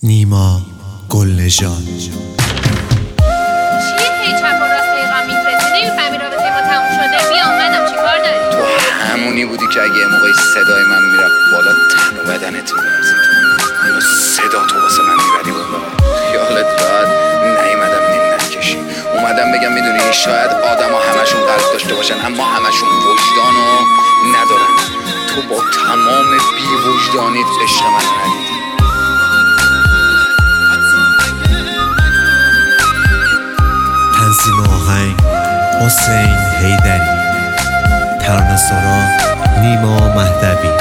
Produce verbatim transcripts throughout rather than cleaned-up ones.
نیما گلنژاد. چیه هی چپ و راست پیغام میفرستی؟ نمیفهمی رابطه ما تموم شده؟ بیا اومدم، چیکار داری؟ تو همونی بودی که اگه یه موقعی صدای من میرفت بالا تن و بدنت میلرزید. حالا صدا تو واسه من میبری بالا. خیالت راحت نیومدم نیم نکشی، اومدم بگم میدونی شاید آدم ها همشون قلب داشته باشن اما همشون وجدانو ندارن. تو با تمام بی وجدانیت عشق من ندیدی. تنظیم آهنگ حسین حیدری، ترانه‌سرا نیما مهدوی.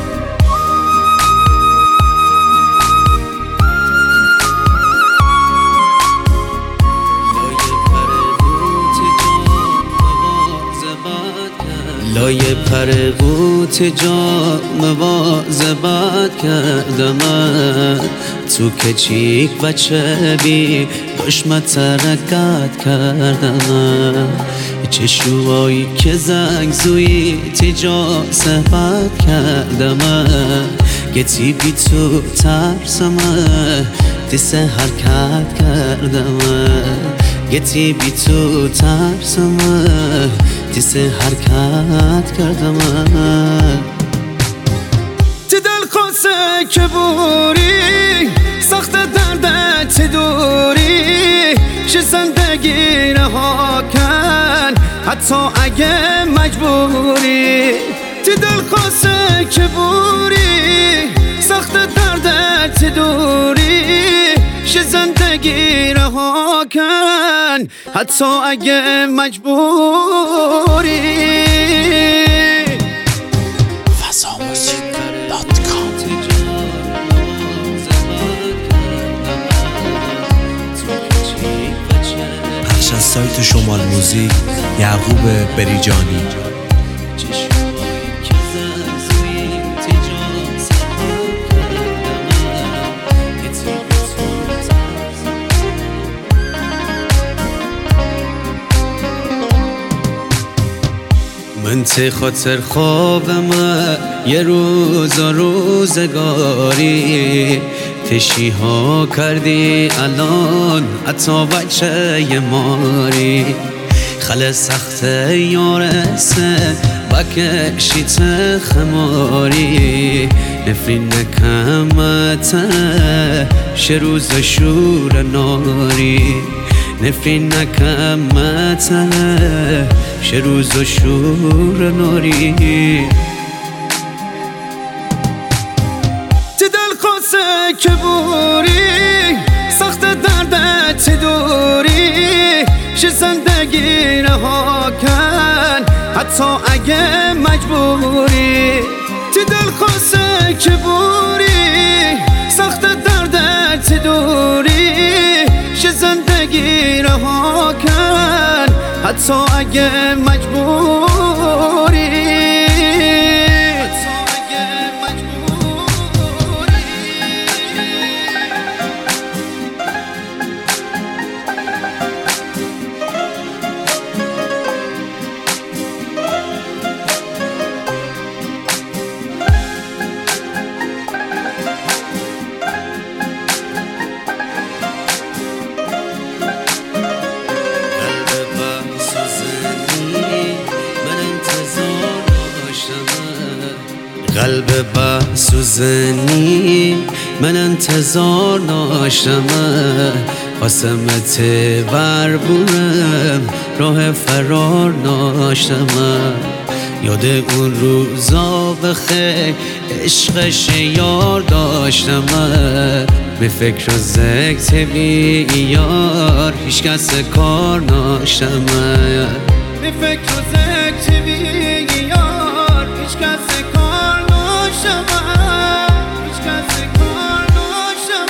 لای پر قوت جا مواظبت کردم، تو کچیک و چبی دشمت ترکت کردم. چشوایی که زنگ زوی تجا صحبت کردم، گتی بی تو ترسم دیسه حرکت کردم. گتی بی تو ترسم دیسه حرکت کردم. تی دل خواسته که بوری سخت دردت دوری، ش زندگی رها کن حتی اگه مجبوری. تی دل خواسته که بوری سخت دردت دوری، ش زندگی رها کن حتی اگه مجبوری. پخش از سایت شمال موزیک یعقوب بریجانی. من ته خاطر خوابم یه روز و روزگاری، تشی ها کردی الان حتی بچه ماری. خل سخت یارسه بکشیت خماری، نفرین نکمت شروز شور ناری. نفرین نکمت شروز و شور ناری. تی دل خواسته که بوری سخت دردت دوری، ش زندگی رها کن حتی اگه مجبوری. تی دل خواسته که بوری سخت دردت دوری، ش زندگی رها کن حتی اگه مجبوری. قلب بحث و زنی من انتظار داشتم، قسمت بر بورم راه فرار داشتم. یاد اون روزا بخیر عشقش یار داشتم، به فکر و ذکر بی یار هیچ کس کار داشتم. به فکر و ذکر بی یار هیچ کس کار داشتم، هیچ کس کار داشتم.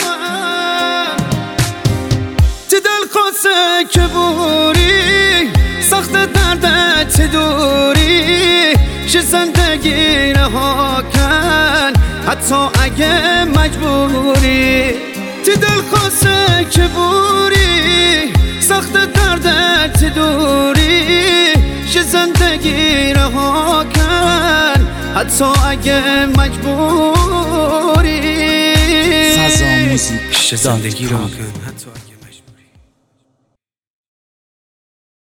تی دل خواسته که بوری سخت دردت دوری، ش زندگی رها کن حتی اگه مجبوری. تی دل خواسته که بوری سخت دردت دوری، ش زندگی رها کن حتی اگه مجبوری. فضا موزیک. زندگی را کن.